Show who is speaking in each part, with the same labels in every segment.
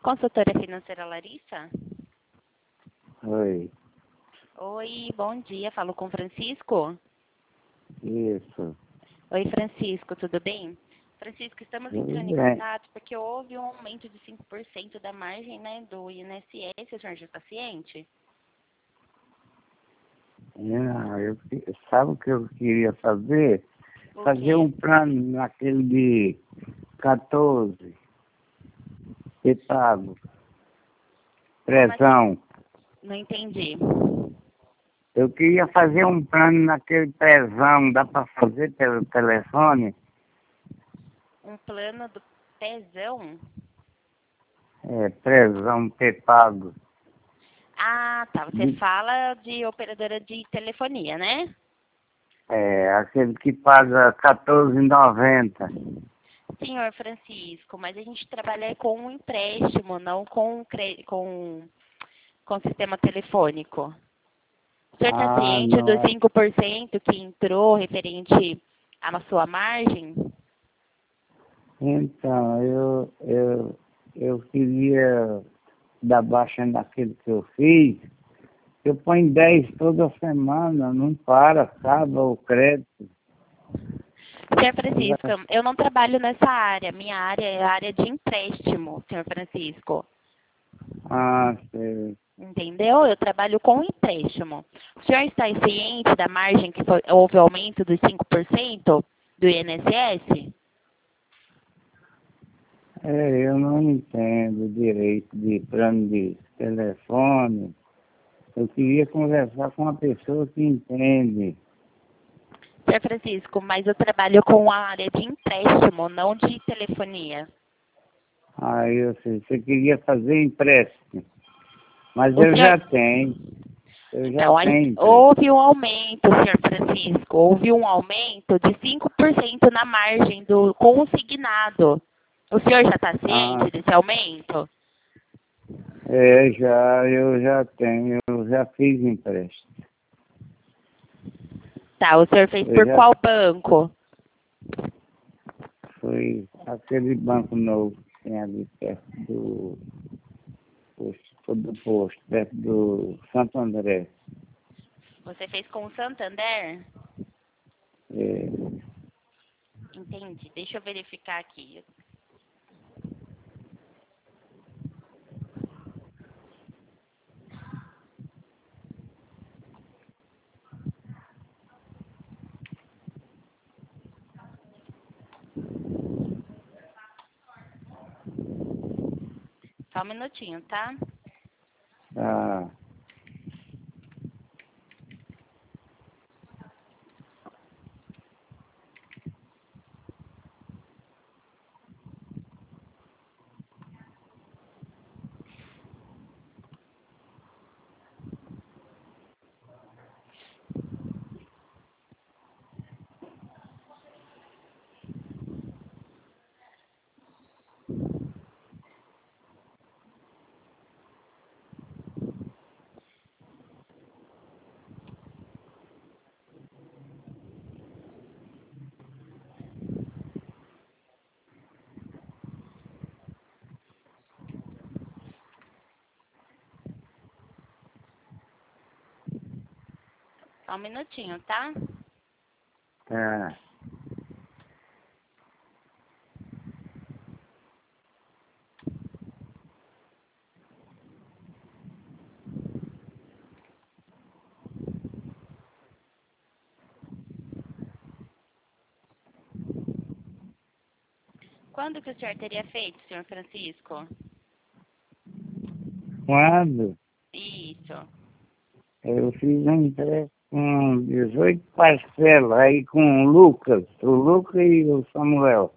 Speaker 1: Consultora financeira Larissa?
Speaker 2: Oi,
Speaker 1: Oi, bom dia. Falo com Francisco?
Speaker 2: isso.
Speaker 1: Oi, Francisco, tudo bem? Francisco, estamos
Speaker 2: Tudo
Speaker 1: entrando em
Speaker 2: bem.
Speaker 1: contato porque houve um aumento de 5% da margem, né, do INSS. O senhor já está ciente?
Speaker 2: Não, sabe o que eu queria fazer?
Speaker 1: O
Speaker 2: Fazer
Speaker 1: quê?
Speaker 2: um plano naquele de 14, ter pago,
Speaker 1: Como assim?
Speaker 2: pressão.
Speaker 1: Não entendi.
Speaker 2: Eu queria fazer um plano naquele pressão, dá para fazer pelo telefone?
Speaker 1: Um plano do Pezão?
Speaker 2: É, pressão, ter pago.
Speaker 1: Ah, tá. Você fala de operadora de telefonia, né?
Speaker 2: É, aquele que paga 14,90.
Speaker 1: Senhor Francisco, mas a gente trabalha com um empréstimo, não com sistema telefônico. O senhor está
Speaker 2: Ah,
Speaker 1: ciente dos
Speaker 2: não.
Speaker 1: 5% que entrou referente à sua margem?
Speaker 2: Então, eu queria dar baixa naquele que eu fiz. Eu ponho 10 toda semana, não para, acaba o crédito.
Speaker 1: Senhor Francisco, eu não trabalho nessa área. Minha área é a área de empréstimo, senhor Francisco.
Speaker 2: Ah, sei.
Speaker 1: Entendeu? Eu trabalho com empréstimo. O senhor está ciente da margem que houve aumento dos 5% do INSS?
Speaker 2: Eu não entendo direito de plano de telefone. Eu queria conversar com uma pessoa que entende.
Speaker 1: Senhor Francisco, mas eu trabalho com a área de empréstimo, não de telefonia.
Speaker 2: Aí eu sei, você queria fazer empréstimo. Mas
Speaker 1: O
Speaker 2: eu já
Speaker 1: senhor...
Speaker 2: tenho. Eu já
Speaker 1: Então,
Speaker 2: tenho empréstimo.
Speaker 1: houve um aumento, senhor Francisco, houve um aumento de 5% na margem do consignado. O senhor já está
Speaker 2: Ah,
Speaker 1: ciente desse aumento?
Speaker 2: eu já tenho, eu já fiz empréstimo.
Speaker 1: Tá, o senhor fez
Speaker 2: Eu
Speaker 1: por
Speaker 2: já
Speaker 1: qual banco?
Speaker 2: fui aquele banco novo que tem ali perto do posto, perto do Santo André.
Speaker 1: Você fez com o Santander?
Speaker 2: É,
Speaker 1: Entendi. Deixa eu verificar aqui. Só um minutinho, tá?
Speaker 2: tá.
Speaker 1: Só um minutinho, tá?
Speaker 2: Tá.
Speaker 1: Quando que o senhor teria feito, senhor Francisco?
Speaker 2: Quando
Speaker 1: Isso.
Speaker 2: eu fiz um empréstimo com 18 parcelas aí com o Lucas e o Samuel.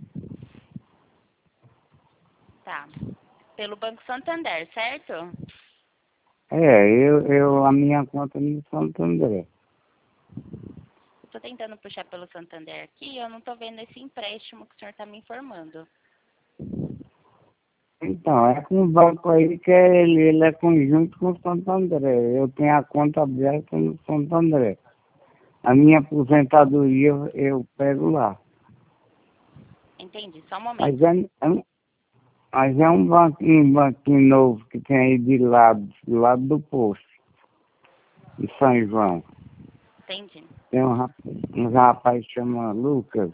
Speaker 1: Tá. Pelo Banco Santander, certo?
Speaker 2: A minha conta no Santo André.
Speaker 1: Estou tentando puxar pelo Santander aqui e eu não estou vendo esse empréstimo que o senhor está me informando.
Speaker 2: Então, é com o banco aí que ele é conjunto com o Santo André. Eu tenho a conta aberta no Santo André. A minha aposentadoria eu pego lá.
Speaker 1: Entendi, só um
Speaker 2: Mas
Speaker 1: momento.
Speaker 2: Mas é um banquinho novo que tem aí do lado do posto, de São João.
Speaker 1: Entendi.
Speaker 2: Tem um rapaz que chama Lucas.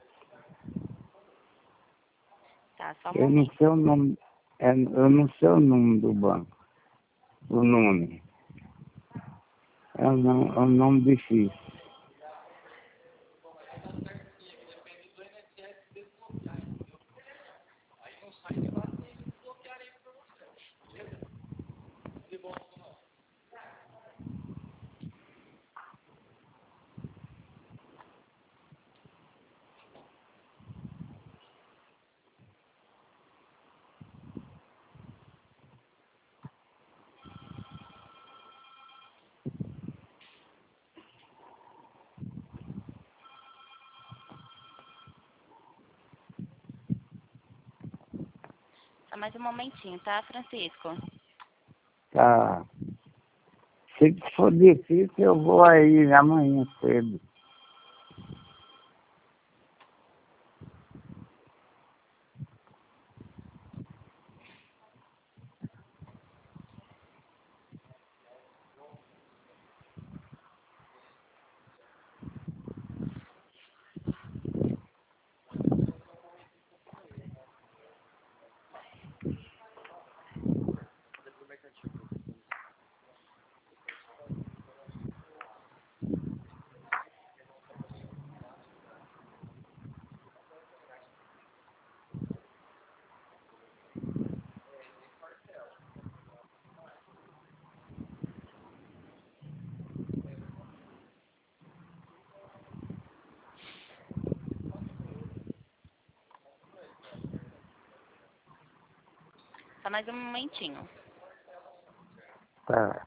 Speaker 1: Tá, só um
Speaker 2: Eu não
Speaker 1: momento.
Speaker 2: sei o nome, eu não sei o nome do banco, o nome. É um nome difícil.
Speaker 1: Só mais um momentinho, tá, Francisco?
Speaker 2: Tá. Se for difícil, eu vou aí amanhã cedo.
Speaker 1: Só mais um momentinho.
Speaker 2: Tá.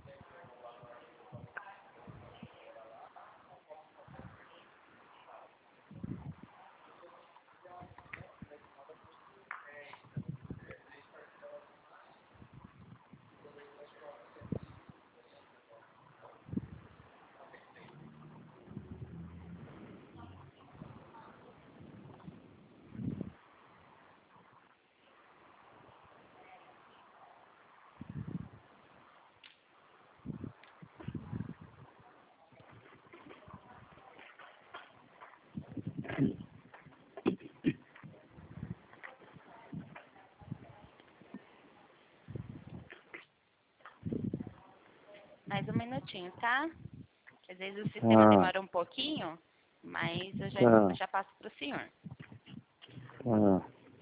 Speaker 1: Mais um minutinho, tá? Às vezes o sistema
Speaker 2: Tá.
Speaker 1: demora um pouquinho, mas eu
Speaker 2: Tá.
Speaker 1: já passo pro senhor.
Speaker 2: Tá.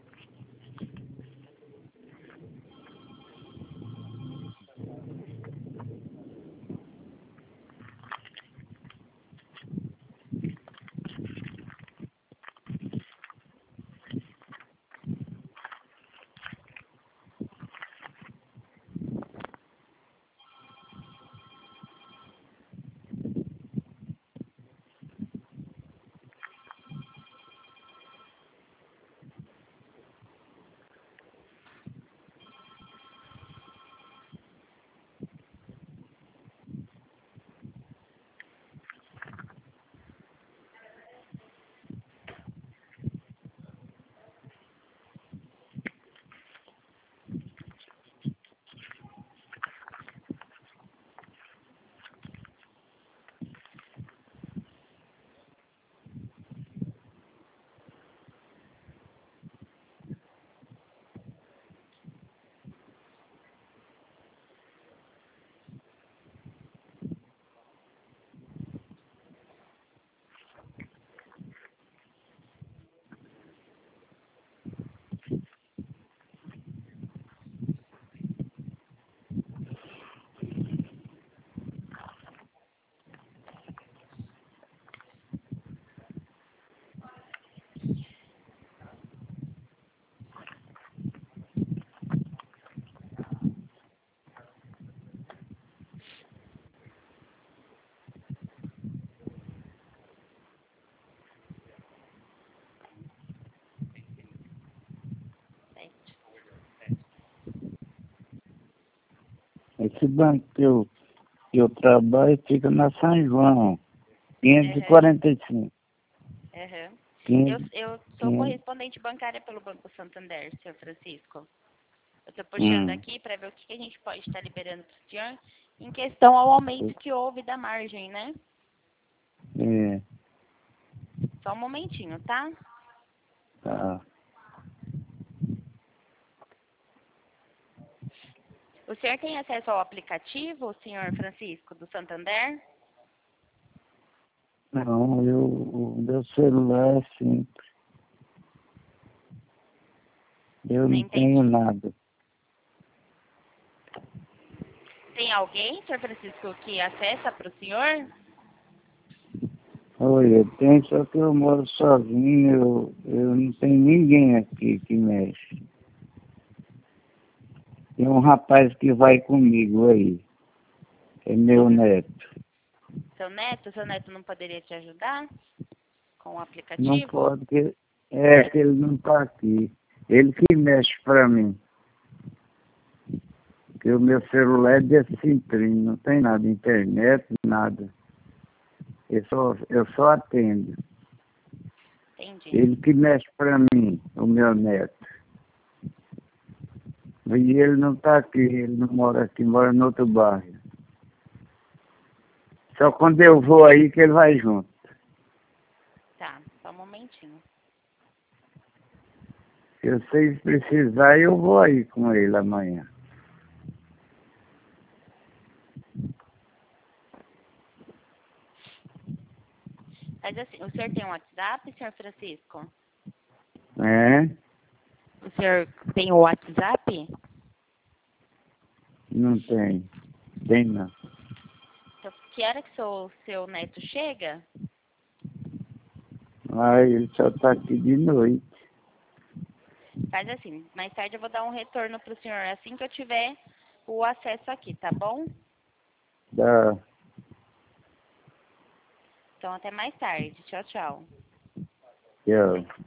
Speaker 2: Esse banco que eu trabalho fica na São João,
Speaker 1: Aham,
Speaker 2: 545.
Speaker 1: aham.
Speaker 2: 500,
Speaker 1: Eu sou
Speaker 2: 500.
Speaker 1: correspondente bancária pelo Banco Santander, senhor Francisco. Eu estou puxando aqui para ver o que a gente pode estar liberando para o senhor em questão ao aumento que houve da margem, né?
Speaker 2: É,
Speaker 1: Só um momentinho, tá?
Speaker 2: tá.
Speaker 1: O senhor tem acesso ao aplicativo, senhor Francisco, do Santander?
Speaker 2: Não, o meu celular é simples. Eu não tenho nada.
Speaker 1: Tem alguém, senhor Francisco, que acessa para o senhor?
Speaker 2: Olha, tem, só que eu moro sozinho, eu não tenho ninguém aqui que mexe. Tem um rapaz que vai comigo aí, é meu neto.
Speaker 1: Seu neto não poderia te ajudar com o
Speaker 2: Não
Speaker 1: aplicativo?
Speaker 2: pode, que ele não está aqui. Ele que mexe para mim. Porque o meu celular é desse simplinho, não tem nada, internet, nada. Eu só atendo.
Speaker 1: Entendi.
Speaker 2: Ele que mexe para mim, o meu neto. E ele não está aqui, ele não mora aqui, mora no outro bairro. Só quando eu vou aí que ele vai junto.
Speaker 1: Tá, só um momentinho.
Speaker 2: Se vocês precisarem, eu vou aí com ele amanhã.
Speaker 1: Mas assim, o senhor tem um WhatsApp, senhor Francisco?
Speaker 2: É?
Speaker 1: O senhor tem o WhatsApp?
Speaker 2: Não tem. Tem não.
Speaker 1: Então, que hora que seu neto chega?
Speaker 2: Ah, ele só está aqui de noite.
Speaker 1: Faz assim, mais tarde eu vou dar um retorno pro senhor assim que eu tiver o acesso aqui, tá bom?
Speaker 2: Dá.
Speaker 1: Então até mais tarde. Tchau, tchau.
Speaker 2: Tchau.